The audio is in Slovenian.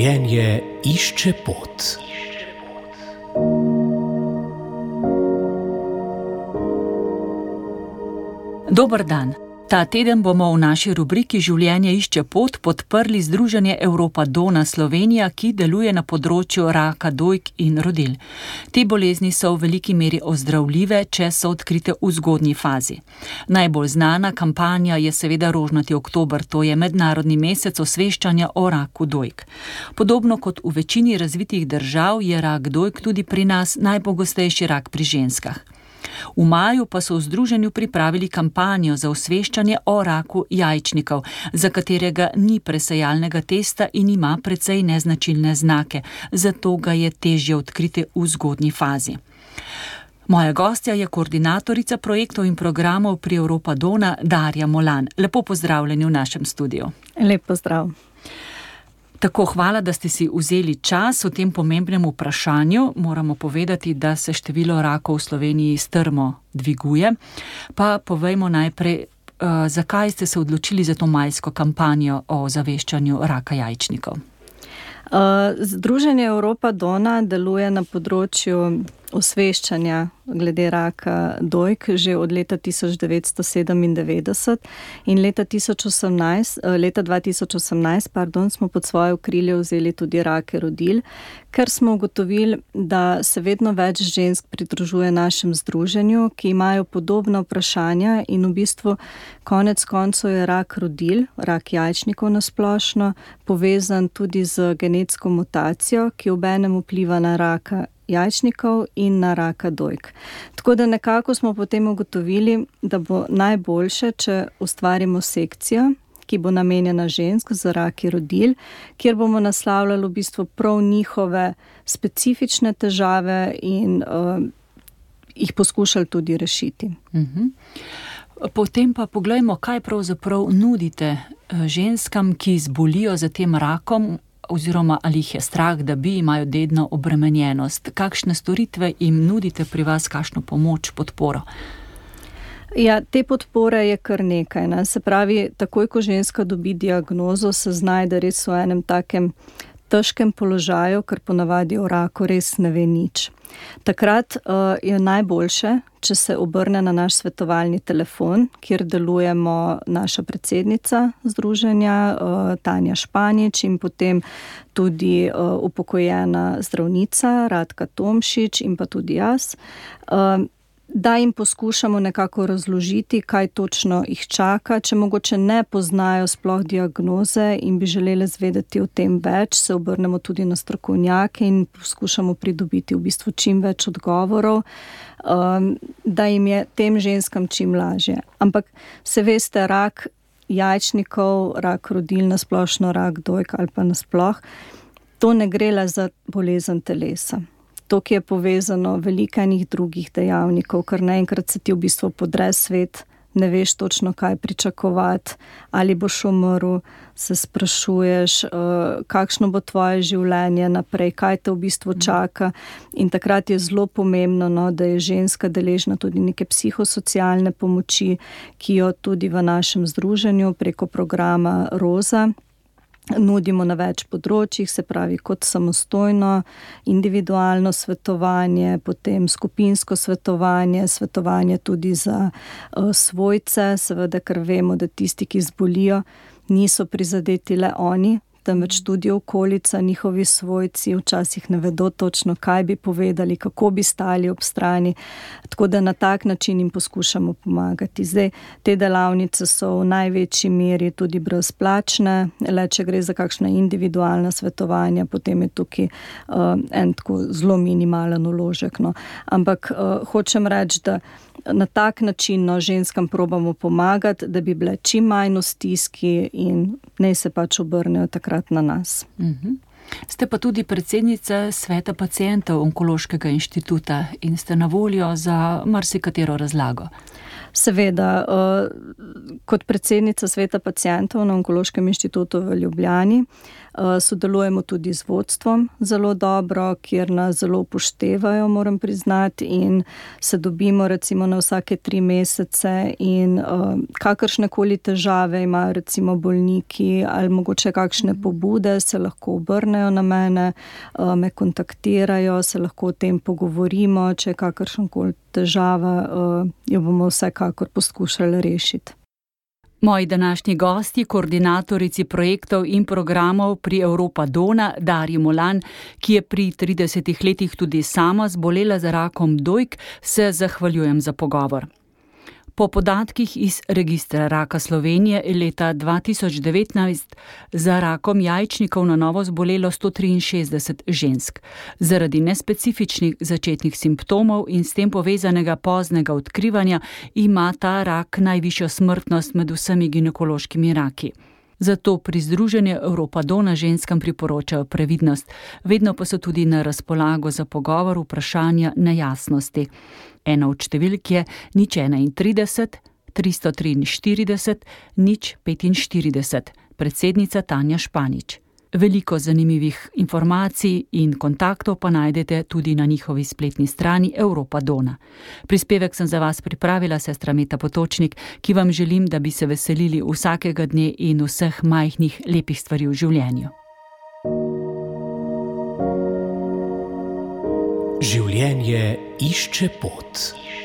Življenje išče pot. Dober dan. Ta teden bomo v naši rubriki Življenje išče pot podprli Združenje Europa Donna Slovenija, ki deluje na področju raka dojk in rodil. Te bolezni so v veliki meri ozdravljive, če so odkrite v zgodnji fazi. Najbolj znana kampanja je seveda rožnati oktober, to je mednarodni mesec osveščanja o raku dojk. Podobno kot v večini razvitih držav je rak dojk tudi pri nas najpogostejši rak pri ženskah. V maju pa so v združenju pripravili kampanjo za osveščanje o raku jajčnikov, za katerega ni presejalnega testa in ima precej neznačilne znake, zato ga je težje odkriti v zgodnji fazi. Moja gostja je koordinatorica projektov in programov pri Europa Donna, Darja Molan. Lepo pozdravljeni v našem studiu. Lep pozdrav. Tako, hvala, da ste si vzeli čas v tem pomembnem vprašanju. Moramo povedati, da se število rakov v Sloveniji strmo dviguje. Pa povejmo najprej, zakaj ste se odločili za to majsko kampanjo o zaveščanju raka jajčnikov? Združenje Europa Donna deluje na področju osveščanja glede raka dojk že od leta 1997 in leta 2018 smo pod svoje okrilje vzeli tudi rake rodil, ker smo ugotovili, da se vedno več žensk pridružuje našem združenju, ki imajo podobna vprašanja in v bistvu konec koncev je rak rodil, rak jajčnikov na splošno, povezan tudi z genetsko mutacijo, ki obenem vpliva na raka jajčnikov in na raka dojk. Tako da nekako smo potem ugotovili, da bo najboljše, če ustvarimo sekcijo, ki bo namenjena žensk za raki rodil, kjer bomo naslavljali v bistvu prav njihove specifične težave in jih poskušali tudi rešiti. Potem pa poglejmo, kaj pravzaprav nudite ženskam, ki zbolijo za tem rakom, oziroma ali jih je strah, da imajo dedno obremenjenost. Kakšne storitve jim nudite pri vas, kakšno pomoč, podporo? Ja, te podpore je kar nekaj. Se pravi, takoj ko ženska dobi diagnozo, se znajde res v enem takem težkem položaju, ker ponavadi o raku res ne ve nič. Takrat je najboljše, če se obrne na naš svetovalni telefon, kjer delujemo naša predsednica združenja, Tanja Španič, in potem tudi upokojena zdravnica Radka Tomšič in pa tudi jaz, da jim poskušamo nekako razložiti, kaj točno jih čaka. Če mogoče ne poznajo sploh diagnoze in bi želeli zvedeti o tem več, se obrnemo tudi na strokovnjake in poskušamo pridobiti v bistvu čim več odgovorov, da jim je tem ženskam čim lažje. Ampak se veste, rak jajčnikov, rak rodil na splošno, rak dojk ali pa nasploh, to ne gre le za bolezen telesa. To, ki je povezano veliko enih drugih dejavnikov, ker naenkrat se ti v bistvu podre svet, ne veš točno, kaj pričakovati, ali boš umrl, se sprašuješ, kakšno bo tvoje življenje naprej, kaj te v bistvu čaka. In takrat je zelo pomembno, da je ženska deležna tudi neke psihosocialne pomoči, ki jo tudi v našem združenju preko programa Roza nudimo na več področjih, se pravi kot samostojno, individualno svetovanje, potem skupinsko svetovanje, svetovanje tudi za svojce, seveda, ker vemo, da tisti, ki zbolijo, niso prizadeti le oni, temveč tudi okolica, njihovi svojci včasih ne vedo točno, kaj bi povedali, kako bi stali ob strani, tako da na tak način jim poskušamo pomagati. Zdaj, te delavnice so v največji meri tudi brezplačne, le če gre za kakšna individualna svetovanja, potem je tukaj en tako zelo minimalen vložek. Ampak hočem reči, da na tak način ženskam probamo pomagati, da bi bile čim manj v stiski in naj se pač obrnejo takrat na nas. Ste pa tudi predsednica sveta pacientov Onkološkega inštituta in ste na voljo za marsikatero razlago. Seveda, kot predsednica Sveta pacientov na Onkološkem inštitutu v Ljubljani sodelujemo tudi z vodstvom zelo dobro, kjer nas zelo upoštevajo, moram priznati, in se dobimo recimo na vsake 3 mesece in kakršnekoli težave imajo recimo bolniki ali mogoče kakšne pobude, se lahko obrnejo na mene, me kontaktirajo, se lahko o tem pogovorimo, če je kakršnakoli težava, jo bomo vsekakor poskušali rešiti. Moji današnji gosti, koordinatorici projektov in programov pri Europa Dona, Darji Molan, ki je pri 30 letih tudi sama zbolela za rakom dojk, se zahvaljujem za pogovor. Po podatkih iz registra raka Slovenije je leta 2019 za rakom jajčnikov na novo zbolelo 163 žensk. Zaradi nespecifičnih začetnih simptomov in s tem povezanega poznega odkrivanja ima ta rak najvišjo smrtnost med vsemi ginekološkimi raki. Zato pri Združenju Europa Dona ženskam priporočajo previdnost, vedno pa so tudi na razpolago za pogovor vprašanja nejasnosti. Ena od številk je 031 343 045, predsednica Tanja Španič. Veliko zanimivih informacij in kontaktov pa najdete tudi na njihovi spletni strani Europa Dona. Prispevek sem za vas pripravila sestra Meta Potočnik, ki vam želim, da bi se veselili vsakega dne in vseh majhnih lepih stvari v življenju. Življenje išče pot.